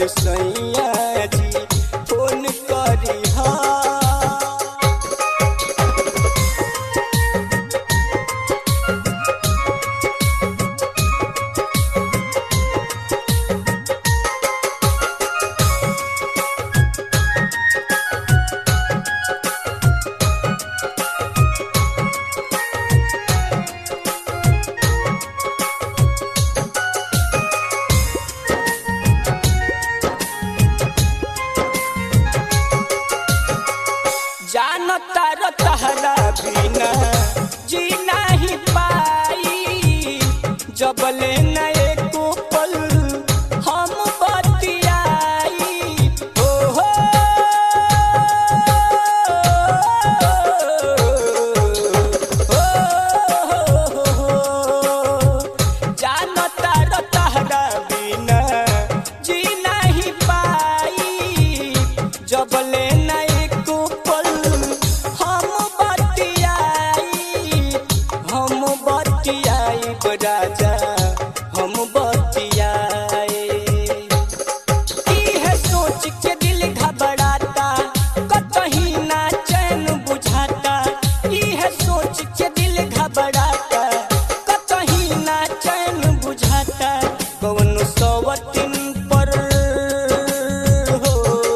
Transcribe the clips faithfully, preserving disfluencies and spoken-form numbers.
सैया जी फोन करी हा। जानो तारो तहरा बिना जी नहीं पाई, जबले न एको पल हम बतियाई। हो हो हो हो जानो तारो तहरा बिना जी नहीं पाई, जबले न राजा हम बतियाए। इहे सोच के दिल घबराता, कतही ना चैन बुझाता। इहे सोच के दिल घबराता, कतही ना चैन बुझाता। कौनो सवतिन पर हो,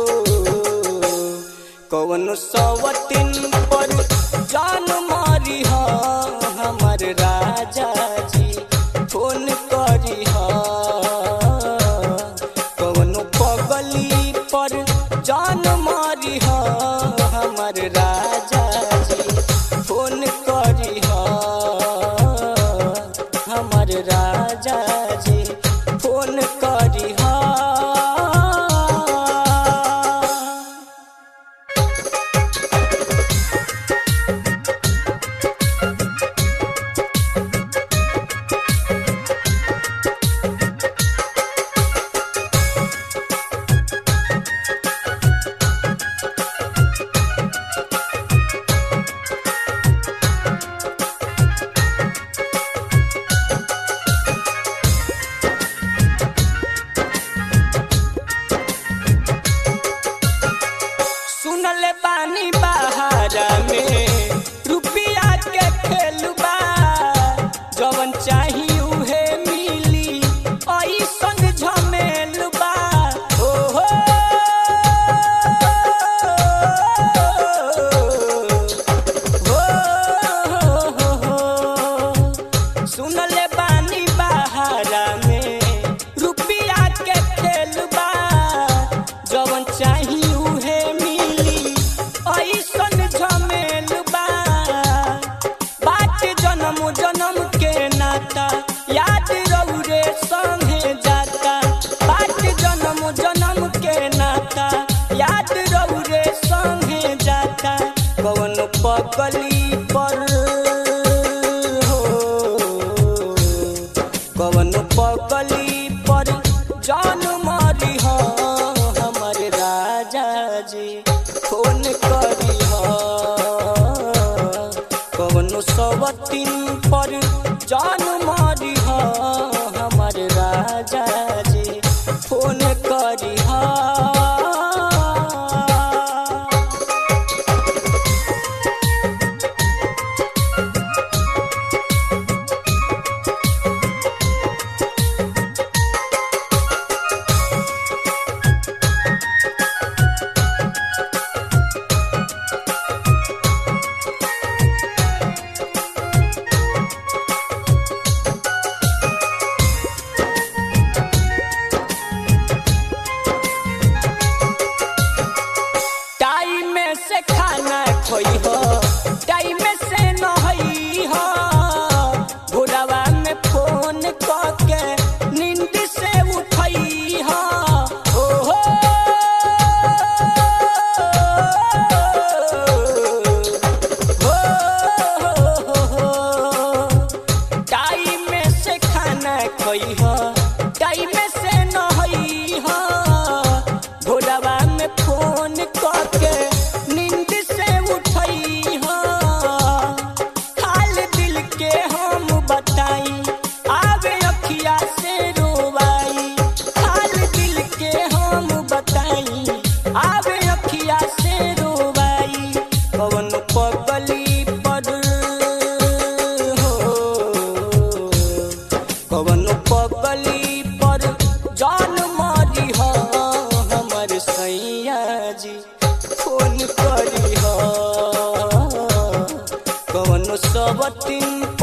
कौनो सवतिन पर जान मारी हा हमर राजा जी फोन करी हा। कौनो पगली पर जान मारी हा हमर राजा जी फोन करी हा। हमर राजा जी फोन करी हा। सुनले बानी बहारा में रुपिया के खेलबा, जवन चाही उहे मिली ऐसन झमेलबा। हो हो हो हो सुनले बानी बहारा में रुपिया के खेलबा, जवन चाही उहे ऐसन झमेलबा। बात जन्म जन्म के नाता, याद रौरे संगे जाता। बात जन्म जन्म के नाता, याद रौरे संगे जाता। कौनो पगली पर हो, कौनो पगली पर जान मारी हा हमर राजा जी फोन करी हा। कौनो सवतिन पर जान मारी हा हमर राजा जी फोन करी हा। कवनो पगली पर जान मारी हा हमर सैया जी फोन करी हा कवनो सबतिन